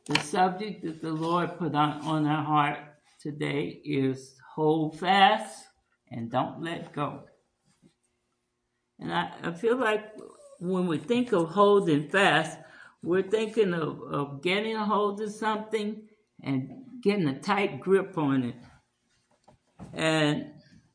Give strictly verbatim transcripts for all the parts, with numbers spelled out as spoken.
The subject that the Lord put on, on our heart today is hold fast and don't let go. And I, I feel like when we think of holding fast, we're thinking of, of getting a hold of something and getting a tight grip on it. And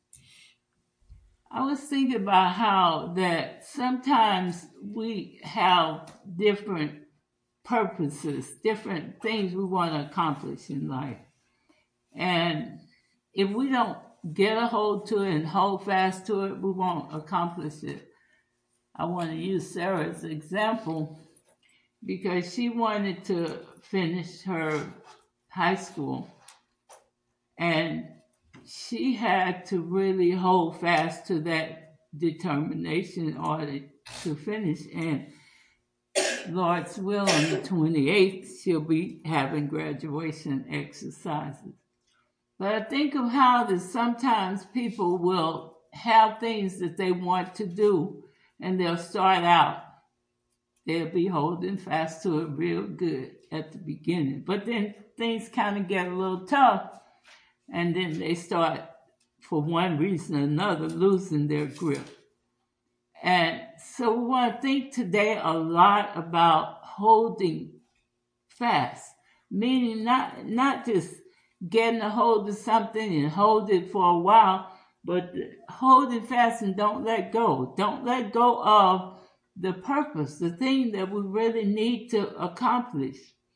I was thinking about how that sometimes we have different purposes, different things we want to accomplish in life. And if we don't get a hold to it and hold fast to it, we won't accomplish it. I want to use Sarah's example because she wanted to finish her high school. And she had to really hold fast to that determination in order to finish. And Lord's will, on the twenty-eighth, she'll be having graduation exercises. But I think of how that sometimes people will have things that they want to do, and they'll start out. They'll be holding fast to it real good at the beginning. But then things kind of get a little tough, and then they start, for one reason or another, losing their grip. And so we want to think today a lot about holding fast, meaning not not just getting a hold of something and hold it for a while, but hold it fast and don't let go. Don't let go of the purpose, the thing that we really need to accomplish.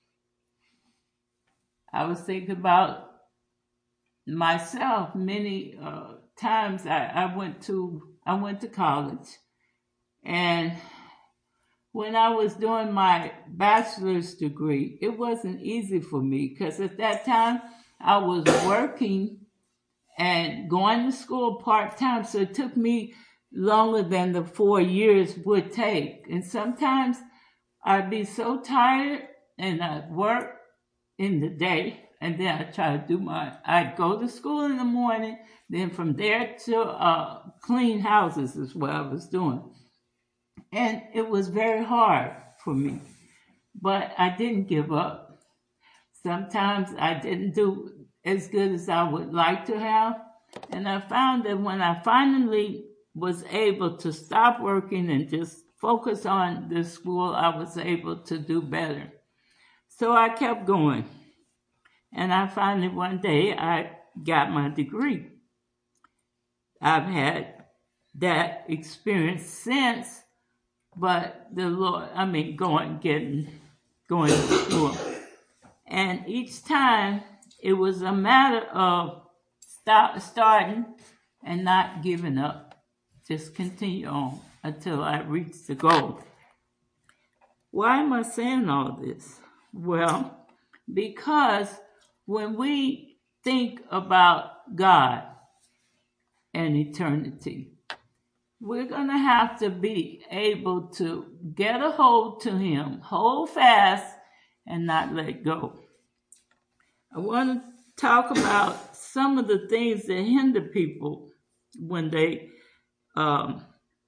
I was thinking about myself. Many uh, times I, I went to I went to college, and when I was doing my bachelor's degree, it wasn't easy for me because at that time I was working and going to school part-time, so it took me longer than the four years would take. And sometimes I'd be so tired and I'd work in the day, and then I'd try to do my, I'd go to school in the morning, then from there to uh, clean houses is what I was doing. And it was very hard for me, but I didn't give up. Sometimes I didn't do as good as I would like to have. And I found that when I finally was able to stop working and just focus on the school, I was able to do better. So I kept going. And I finally, one day, I got my degree. I've had that experience since, but the Lord, I mean, going, getting, going to school. And each time, it was a matter of stop, starting and not giving up. Just continue on until I reach the goal. Why am I saying all this? Well, because when we think about God and eternity, we're going to have to be able to get a hold to Him, hold fast, and not let go. I want to talk about some of the things that hinder people when they um,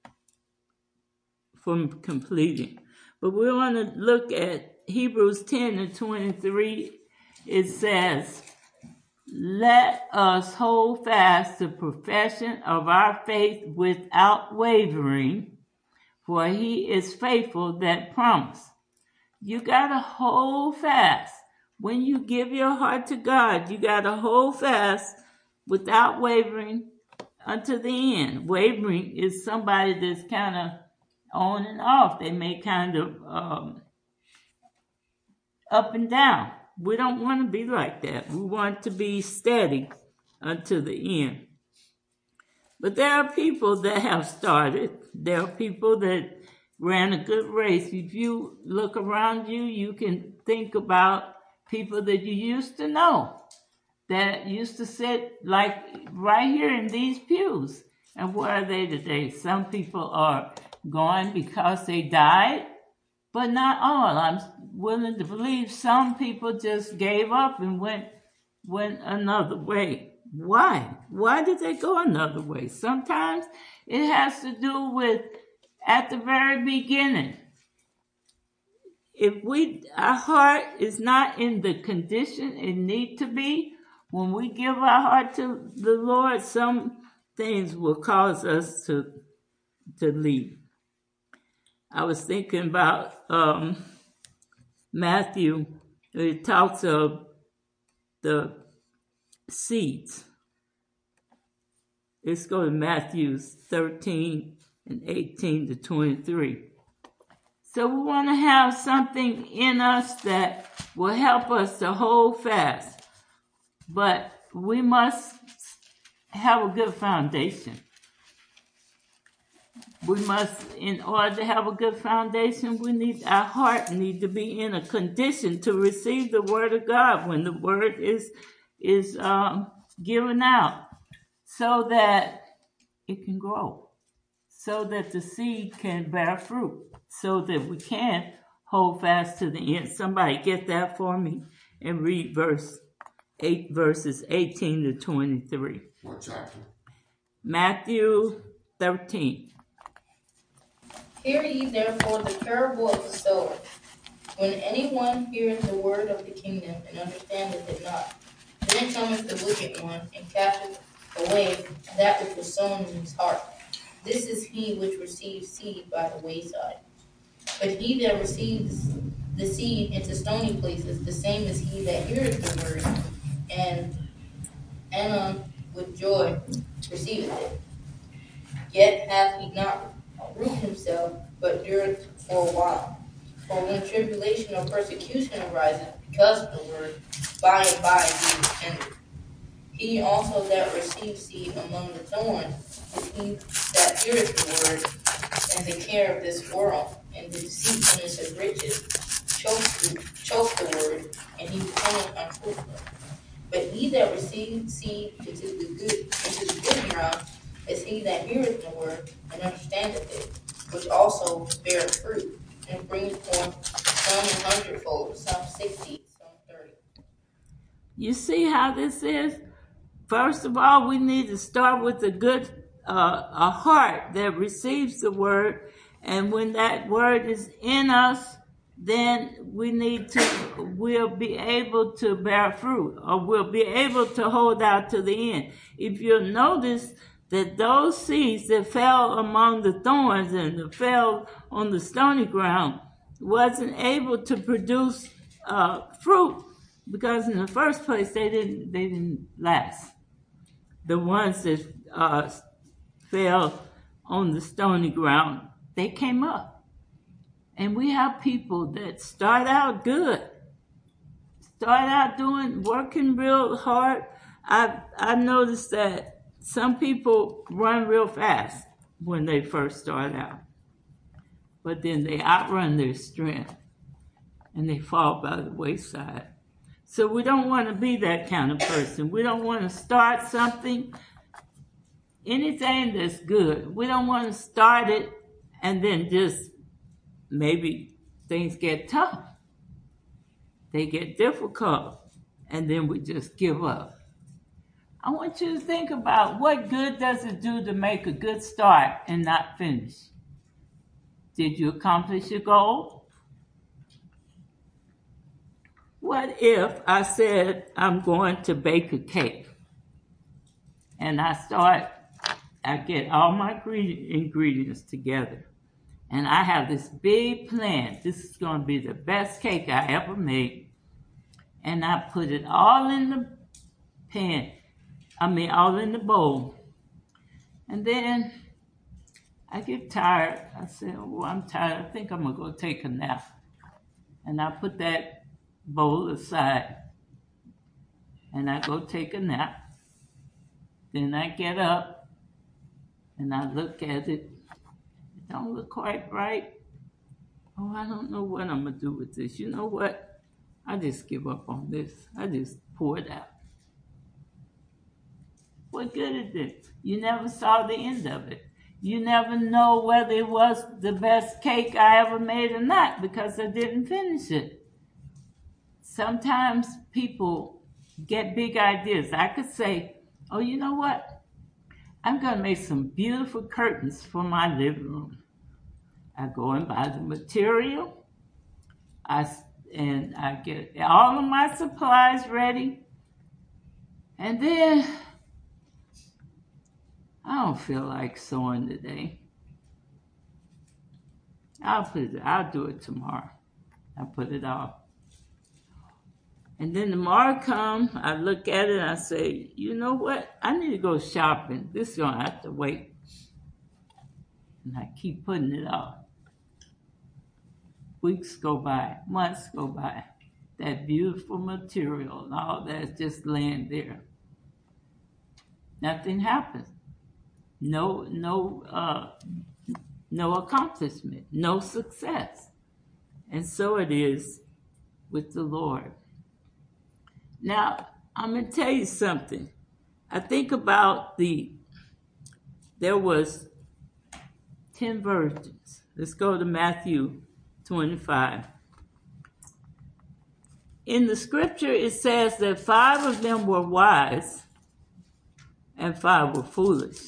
from completing. But we want to look at Hebrews ten and twenty-three. It says, "Let us hold fast the profession of our faith without wavering, for He is faithful that promised." You got to hold fast. When you give your heart to God, you got to hold fast without wavering unto the end. Wavering is somebody that's kind of on and off. They may kind of um, up and down. We don't want to be like that. We want to be steady unto the end. But there are people that have started. There are people that ran a good race. If you look around you, you can think about people that you used to know that used to sit like right here in these pews. And where are they today? Some people are gone because they died, but not all. I'm willing to believe some people just gave up and went went another way. Why? Why did they go another way? Sometimes it has to do with at the very beginning. if we our heart is not in the condition it need to be, when we give our heart to the Lord, some things will cause us to to leave. I was thinking about um, Matthew. It talks of the seeds. Let's go to Matthew thirteen and eighteen to twenty-three. So we want to have something in us that will help us to hold fast. But we must have a good foundation. We must, in order to have a good foundation, we need, our heart need to be in a condition to receive the word of God when the word is, is um, given out, so that it can grow, so that the seed can bear fruit, so that we can hold fast to the end. Somebody get that for me and read verse eight, verses eighteen to twenty-three. What chapter? Matthew thirteen. Hear ye therefore the parable of the sower. When anyone heareth the word of the kingdom and understandeth it not, then cometh the wicked one and casteth away that which was sown in his heart. This is he which receives seed by the wayside. But he that receives the seed into stony places, the same is he that heareth the word, and anon with joy receiveth it. Yet hath he not root himself, but dureth for a while. For when tribulation or persecution ariseth because of the word, by and by he is hindered. He also that receives seed among the thorns is he that heareth the word, and the care of this world, and the deceitfulness of riches, choke the, choke the word, and he becometh unfruitful. But he that receives seed into the good into the good ground is he that heareth the word, and understandeth it, which also beareth fruit, and bringeth forth some an hundredfold, some sixty, some thirty. You see how this is? First of all, we need to start with a good uh, a heart that receives the word, and when that word is in us, then we need to, we'll be able to bear fruit, or we'll be able to hold out to the end. If you'll notice that those seeds that fell among the thorns and that fell on the stony ground wasn't able to produce uh, fruit, because in the first place they didn't they didn't last. The ones that uh, fell on the stony ground, they came up. And we have people that start out good, start out doing, working real hard. I've, I've noticed that some people run real fast when they first start out, but then they outrun their strength and they fall by the wayside. So we don't want to be that kind of person. We don't want to start something, anything that's good. We don't want to start it and then just maybe things get tough. They get difficult, and then we just give up. I want you to think about, what good does it do to make a good start and not finish? Did you accomplish your goal? What if I said I'm going to bake a cake, and I start, I get all my ingredients together, and I have this big plan. This is going to be the best cake I ever made. And I put it all in the pan, I mean all in the bowl. And then I get tired. I say, oh, I'm tired. I think I'm going to go take a nap. And I put that bowl aside, and I go take a nap. Then I get up, and I look at it. It don't look quite right. Oh, I don't know what I'm going to do with this. You know what? I just give up on this. I just pour it out. What good is it? You never saw the end of it. You never know whether it was the best cake I ever made or not, because I didn't finish it. Sometimes people get big ideas. I could say, oh, you know what? I'm going to make some beautiful curtains for my living room. I go and buy the material. I and I get all of my supplies ready, and then I don't feel like sewing today. I'll put it. I'll do it tomorrow. I put it off. And then tomorrow come, I look at it and I say, you know what? I need to go shopping. This is gonna have to wait. And I keep putting it off. Weeks go by, months go by. That beautiful material and all that's just laying there. Nothing happens. No, no, uh, no accomplishment, no success. And so it is with the Lord. Now, I'm going to tell you something. I think about the, there was ten virgins. Let's go to Matthew twenty-five. In the scripture, it says that five of them were wise and five were foolish.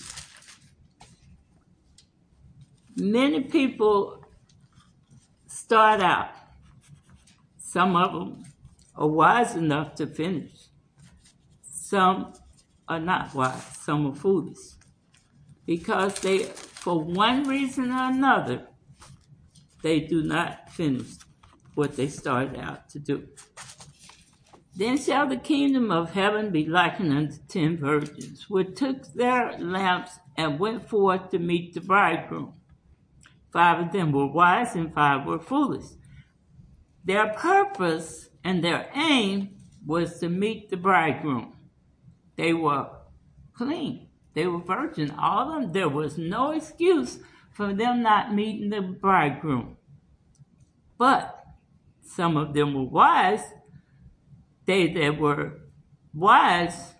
Many people start out. Some of them are wise enough to finish. Some are not wise. Some are foolish. Because they, for one reason or another, they do not finish what they started out to do. Then shall the kingdom of heaven be likened unto ten virgins, which took their lamps and went forth to meet the bridegroom. Five of them were wise and five were foolish. Their purpose and their aim was to meet the bridegroom. They were clean. They were virgin. All of them. There was no excuse for them not meeting the bridegroom. But some of them were wise. They that were wise,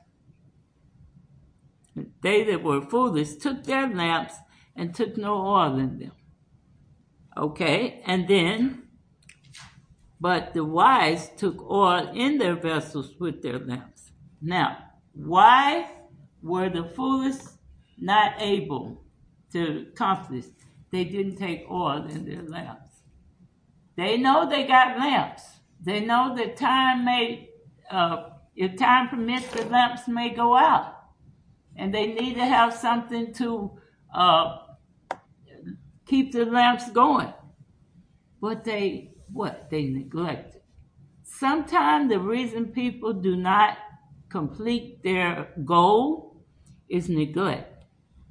they that were foolish, took their lamps and took no oil in them. Okay, and then, but the wise took oil in their vessels with their lamps. Now, why were the foolish not able to accomplish? They didn't take oil in their lamps. They know they got lamps. They know that time may, uh, if time permits, the lamps may go out. And they need to have something to uh, keep the lamps going. But they, what? They neglect it. Sometimes the reason people do not complete their goal is neglect.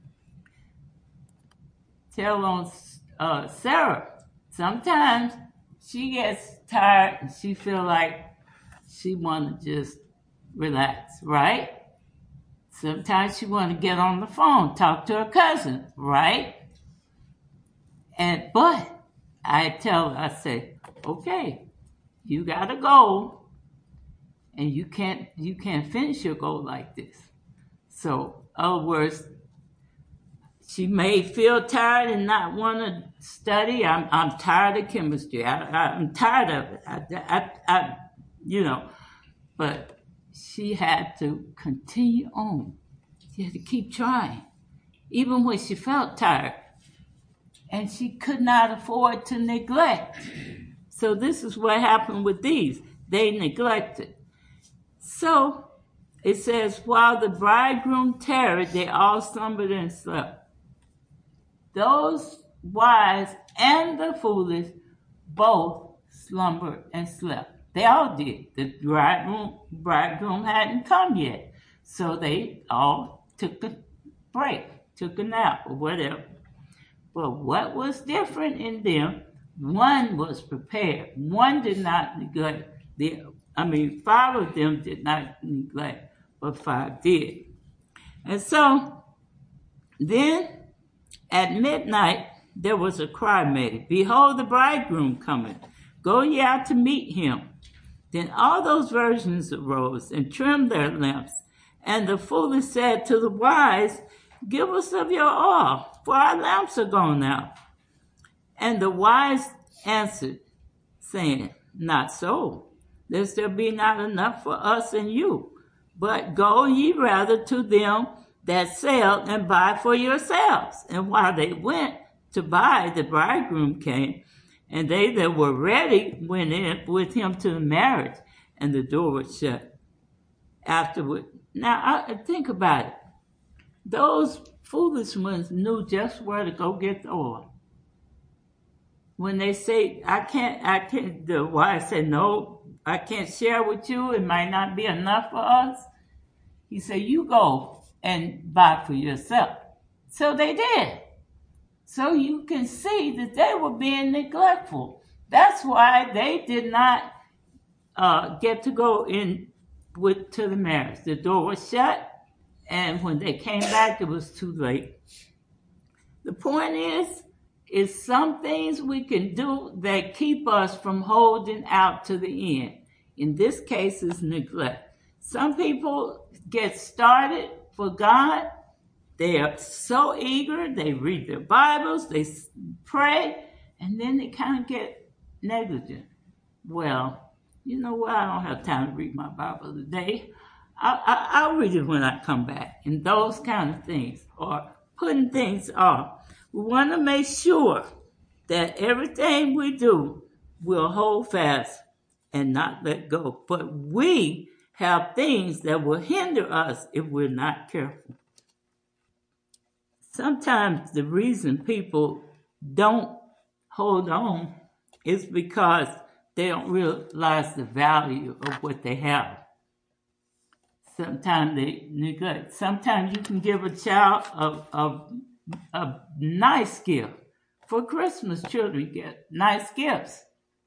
Tell on uh, Sarah, sometimes she gets tired and she feel like she want to just relax, right? Sometimes she want to get on the phone, talk to her cousin, right? And but I tell her, I say, okay, you got a goal, and you can't you can't finish your goal like this. So, in other words, she may feel tired and not want to study. I'm I'm tired of chemistry. I, I, I'm tired of it. I, I, I, you know, but she had to continue on. She had to keep trying, even when she felt tired. And she could not afford to neglect. So this is what happened with these. They neglected. So it says, while the bridegroom tarried, they all slumbered and slept. Those wise and the foolish both slumbered and slept. They all did. The bridegroom, bridegroom hadn't come yet. So they all took a break, took a nap or whatever. But what was different in them, one was prepared. One did not neglect. The, I mean, five of them did not neglect, but five did. And so then at midnight there was a cry made, behold, the bridegroom cometh. Go ye out to meet him. Then all those virgins arose and trimmed their lamps. And the foolish said to the wise, give us of your oil, for our lamps are gone out. And the wise answered, saying, not so, lest there be not enough for us and you. But go ye rather to them that sell and buy for yourselves. And while they went to buy, the bridegroom came, And they that were ready went in with him to the marriage, and the door was shut afterward. Now, I, think about it. Those foolish ones knew just where to go get the oil. When they say, I can't, I can't, the wife said, no, I can't share with you. It might not be enough for us. He said, you go and buy for yourself. So they did. So you can see that they were being neglectful. That's why they did not uh, get to go in with to the marriage. The door was shut, and when they came back, it was too late. The point is, is some things we can do that keep us from holding out to the end. In this case, is neglect. Some people get started for God. They are so eager. They read their Bibles. They pray. And then they kind of get negligent. Well, you know what? I don't have time to read my Bible today. I, I, I'll read it when I come back. And those kind of things. Or putting things off. We want to make sure that everything we do will hold fast and not let go. But we have things that will hinder us if we're not careful. Sometimes the reason people don't hold on is because they don't realize the value of what they have. Sometimes they neglect. Sometimes you can give a child a, a, a nice gift. For Christmas, children get nice gifts.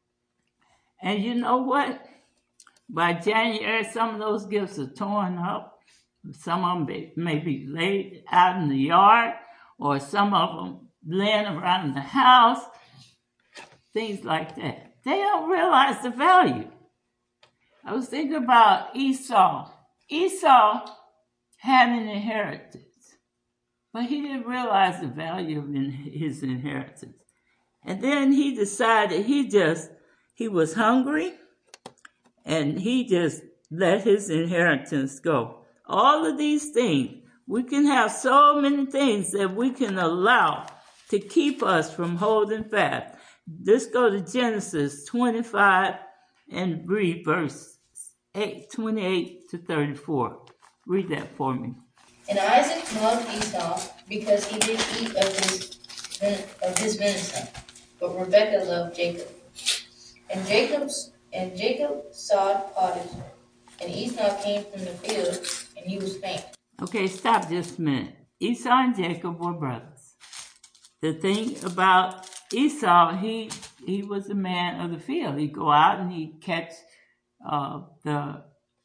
And you know what? By January, some of those gifts are torn up. Some of them may be laid out in the yard, or some of them laying around the house, things like that. They don't realize the value. I was thinking about Esau. Esau had an inheritance, but he didn't realize the value of his inheritance. And then he decided he just, he was hungry, and he just let his inheritance go. All of these things, we can have so many things that we can allow to keep us from holding fast. Let's go to Genesis twenty-five and read verse eight, twenty-eight to thirty-four. Read that for me. And Isaac loved Esau because he did eat of his of his venison, but Rebekah loved Jacob. And Jacob's and Jacob sawed pottage, and Esau came from the field, and he was faint. Okay, stop just a minute. Esau and Jacob were brothers. The thing about Esau, he he was a man of the field. He'd go out and he'd catch uh, the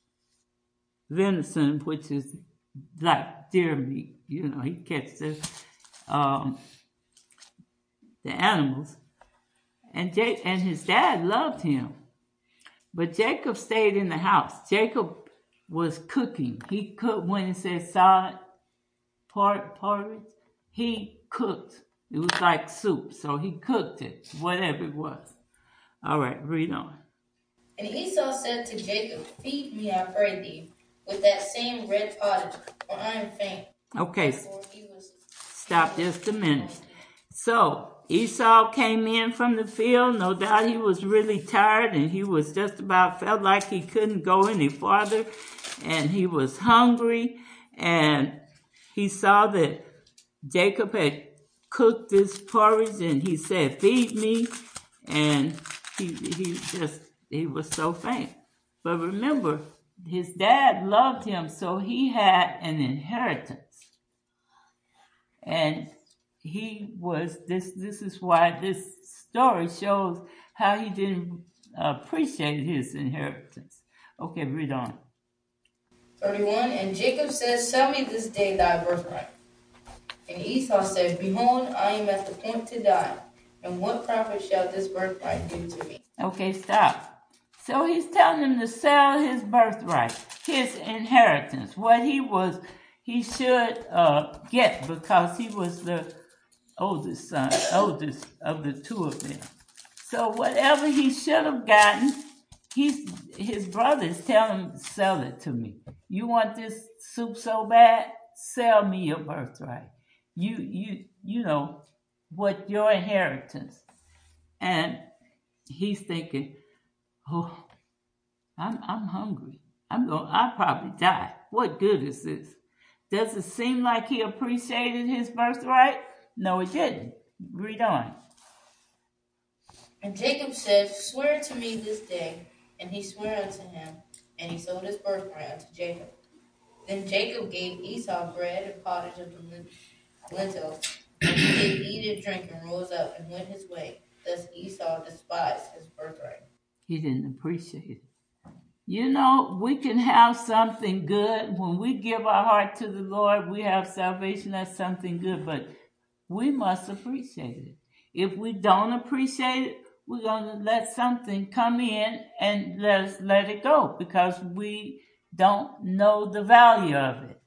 venison, which is like deer meat. You know, he'd catch the um, the animals. And Jake and his dad loved him. But Jacob stayed in the house. Jacob was cooking. He cooked when it said solid porridge. He cooked. It was like soup. So he cooked it, whatever it was. All right, read on. And Esau said to Jacob, feed me, I pray thee, with that same red pottage, for I am faint. Okay, he was, stop just a minute. So Esau came in from the field. No doubt he was really tired, and he was just about felt like he couldn't go any farther, and he was hungry, and he saw that Jacob had cooked this porridge, and he said, feed me, and he he just he was so faint. But remember, his dad loved him, so he had an inheritance, and he was this this is why this story shows how he didn't appreciate his inheritance. Okay, read on. thirty-one. And Jacob said, sell me this day thy birthright. And Esau said, behold, I am at the point to die, and what profit shall this birthright do to me? Okay, stop. So he's telling him to sell his birthright, his inheritance, what he was he should uh, get, because he was the oldest son, oldest of the two of them. So whatever he should have gotten, he's his brothers tell him, sell it to me. You want this soup so bad? Sell me your birthright. You you you know what your inheritance. And he's thinking, oh, I'm I'm hungry. I'm going. I'll probably die. What good is this? Does it seem like he appreciated his birthright? No, he didn't. Read on. And Jacob said, Swear to me this day. And he sware unto him, and he sold his birthright unto Jacob. Then Jacob gave Esau bread and pottage of the lentils, and he did eat and drink, and rose up and went his way. Thus Esau despised his birthright. He didn't appreciate it. You know, we can have something good. When we give our heart to the Lord, we have salvation. That's something good, but we must appreciate it. If we don't appreciate it, we're going to let something come in and let us let it go because we don't know the value of it.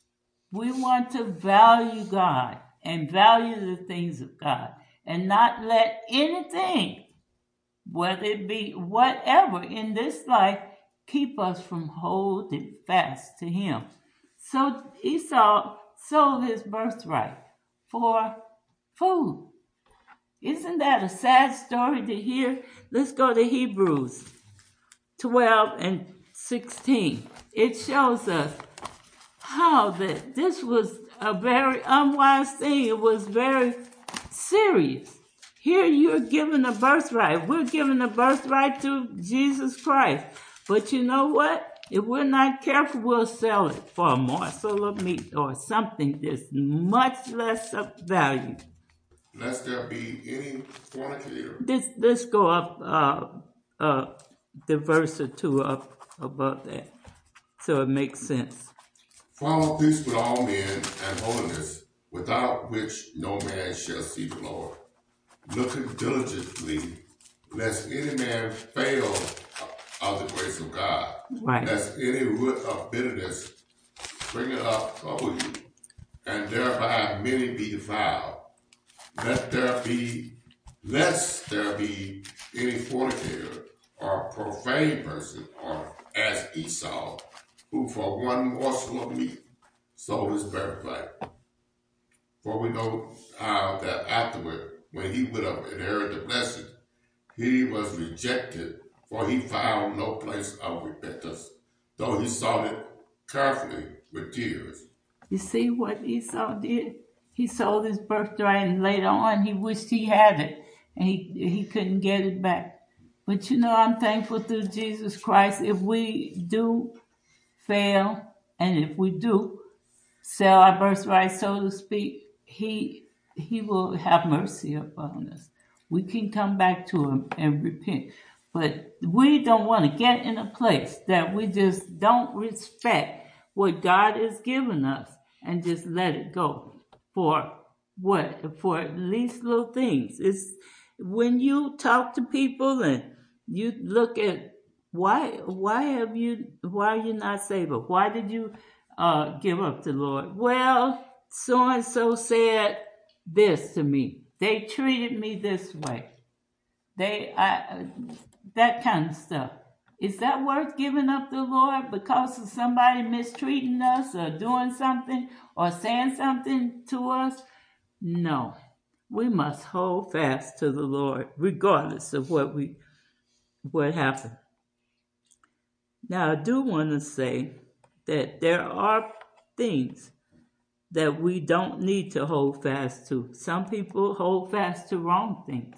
We want to value God and value the things of God and not let anything, whether it be whatever in this life, keep us from holding fast to him. So Esau sold his birthright for food. Isn't that a sad story to hear? Let's go to Hebrews twelve and sixteen. It shows us how that this was a very unwise thing. It was very serious. Here you're given a birthright. We're given a birthright to Jesus Christ. But you know what? If we're not careful, we'll sell it for a morsel of meat or something that's much less of value. Lest there be any fornicator. This, let's go up uh, uh, the verse or two up above that so it makes sense. Follow peace with all men and holiness, without which no man shall see the Lord. Looking diligently, lest any man fail of the grace of God, right. Lest any root of bitterness spring up trouble you, and thereby many be defiled. Let there be, lest there be any fornicator or profane person, or as Esau, who for one morsel of meat sold his birthright. For we know how that afterward, when he would have inherited the blessing, he was rejected, for he found no place of repentance, though he sought it carefully with tears. You see what Esau did? He sold his birthright, and later on he wished he had it, and he, he couldn't get it back. But you know, I'm thankful through Jesus Christ. If we do fail, and if we do sell our birthright, so to speak, he he will have mercy upon us. We can come back to him and repent. But we don't want to get in a place that we just don't respect what God has given us and just let it go for what? For at least little things. It's when you talk to people and you look at why why have you why are you not saved? Why did you uh, give up the Lord? Well, so and so said this to me. They treated me this way. They I that kind of stuff. Is that worth giving up the Lord because of somebody mistreating us or doing something or saying something to us? No. We must hold fast to the Lord regardless of what we what happened. Now, I do want to say that there are things that we don't need to hold fast to. Some people hold fast to wrong things.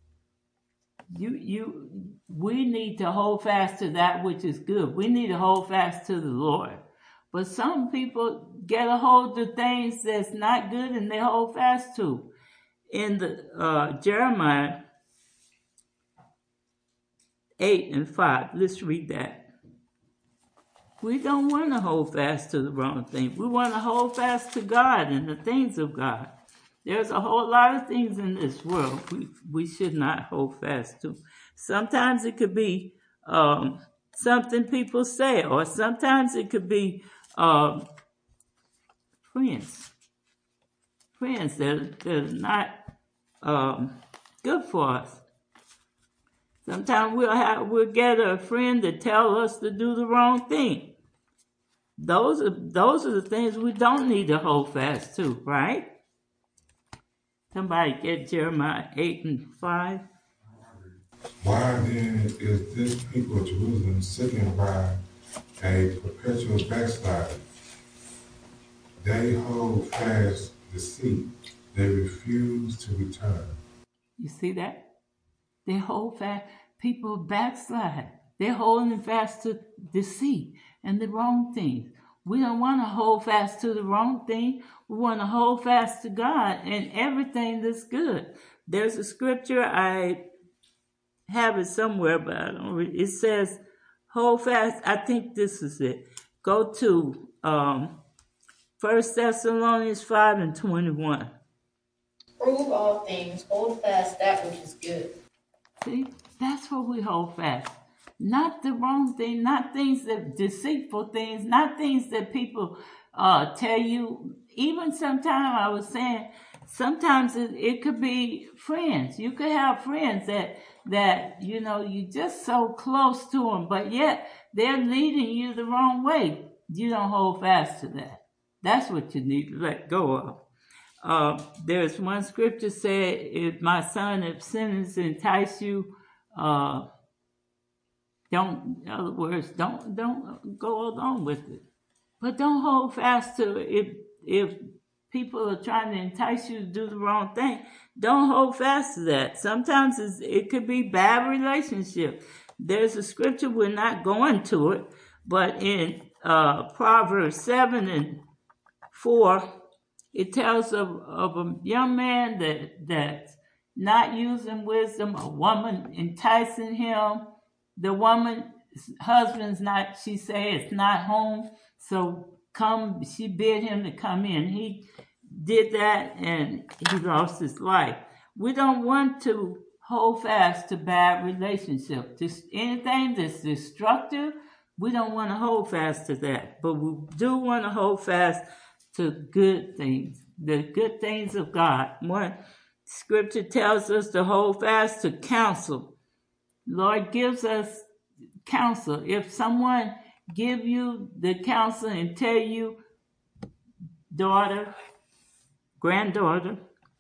You, you, we need to hold fast to that which is good. We need to hold fast to the Lord. But some people get a hold of things that's not good and they hold fast to. In the uh, Jeremiah eight and five, let's read that. We don't want to hold fast to the wrong thing. We want to hold fast to God and the things of God. There's a whole lot of things in this world we, we should not hold fast to. Sometimes it could be um, something people say, or sometimes it could be um, friends. Friends that, that are not um, good for us. Sometimes we'll have we'll get a friend that tell us to do the wrong thing. Those are those are the things we don't need to hold fast to, right? Somebody get Jeremiah eight and five. Why then is this people of Jerusalem sickened by a perpetual backsliding? They hold fast deceit. They refuse to return. You see that? They hold fast. People backslide. They're holding fast to deceit and the wrong things. We don't want to hold fast to the wrong thing. We want to hold fast to God and everything that's good. There's a scripture, I have it somewhere, but I don't read. It says, hold fast. I think this is it. Go to um, First Thessalonians five and twenty-one. Prove all things, hold fast that which is good. See, that's what we hold fast. Not the wrong thing, not things that deceitful things, not things that people uh, tell you. Even sometimes I was saying, sometimes it, it could be friends. You could have friends that that you know you just so close to them, but yet they're leading you the wrong way. You don't hold fast to that. That's what you need to let go of. Uh, there's one scripture said, if my son, if sinners entice you, uh, don't, in other words, don't don't go along with it. But don't hold fast to it. If, if people are trying to entice you to do the wrong thing, don't hold fast to that. Sometimes it's, it could be bad relationship. There's a scripture, we're not going to it, but in uh, Proverbs seven and four, it tells of, of a young man that that's not using wisdom, a woman enticing him. The woman's husband's not, she says, not home. So come, she bid him to come in. He did that and he lost his life. We don't want to hold fast to bad relationships. Just anything that's destructive, we don't want to hold fast to that. But we do want to hold fast to good things, the good things of God. One scripture tells us to hold fast to counsel. Lord gives us counsel. If someone give you the counsel and tell you, daughter, granddaughter,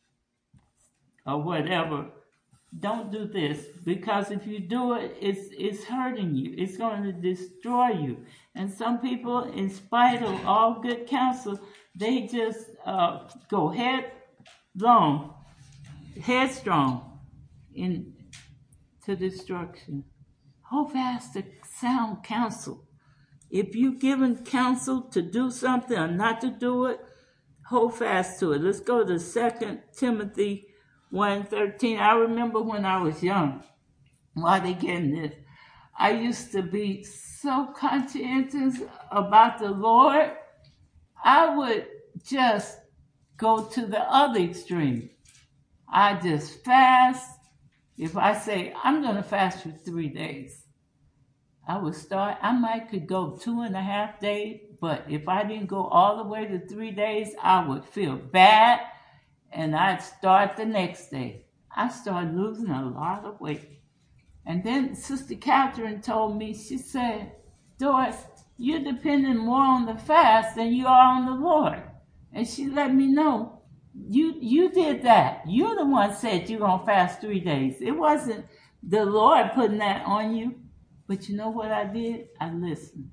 or whatever, don't do this, because if you do it, it's it's hurting you. It's going to destroy you. And some people, in spite of all good counsel, they just uh, go headlong, headstrong into destruction. Hold fast to sound counsel. If you've given counsel to do something or not to do it, hold fast to it. Let's go to Second Timothy one thirteen. I remember when I was young, why they getting this? I used to be so conscientious about the Lord. I would just go to the other extreme. I just fast. If I say, I'm going to fast for three days, I would start, I might could go two and a half days, but if I didn't go all the way to three days, I would feel bad, and I'd start the next day. I started losing a lot of weight. And then Sister Catherine told me, she said, Doris, you're depending more on the fast than you are on the Lord. And she let me know, you you did that. You're the one said you're going to fast three days. It wasn't the Lord putting that on you. But you know what I did? I listened.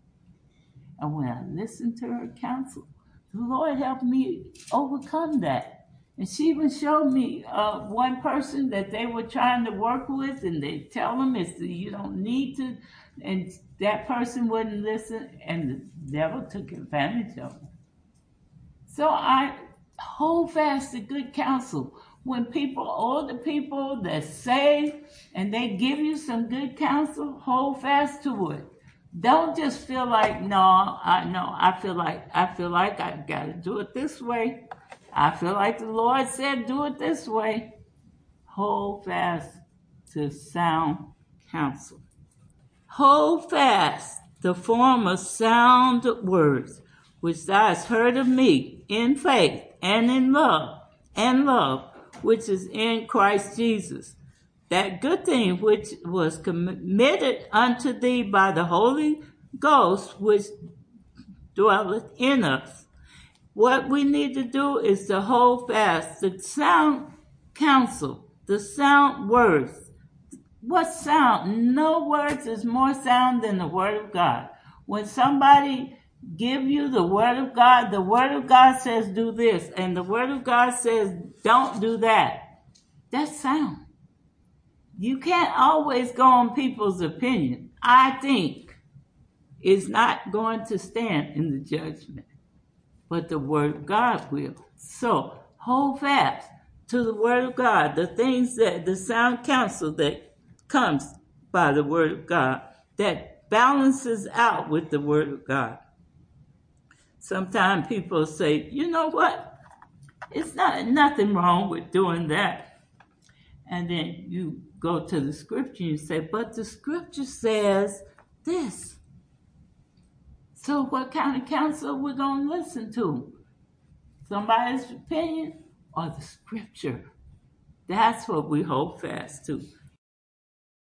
And when I listened to her counsel, the Lord helped me overcome that. And she even showed me uh, one person that they were trying to work with, and they tell them it's the, you don't need to, and that person wouldn't listen, and the devil took advantage of them. So I hold fast to good counsel. When people, older people that say, and they give you some good counsel, hold fast to it. Don't just feel like, no, I no, I feel like I feel like I gotta do it this way. I feel like the Lord said do it this way. Hold fast to sound counsel. Hold fast the form of sound words, which thou hast heard of me in faith and in love, and love, which is in Christ Jesus. That good thing which was committed unto thee by the Holy Ghost, which dwelleth in us. What we need to do is to hold fast the sound counsel, the sound words, what sound? No words is more sound than the word of God. When somebody give you the word of God, the word of God says do this, and the word of God says don't do that. That's sound. You can't always go on people's opinion. I think it's not going to stand in the judgment, but the word of God will. So hold fast to the word of God, the things that the sound counsel that comes by the word of God, that balances out with the word of God. Sometimes people say, you know what? It's not nothing wrong with doing that. And then you go to the scripture and you say, but the scripture says this. So what kind of counsel we're going to listen to? Somebody's opinion or the scripture? That's what we hold fast to.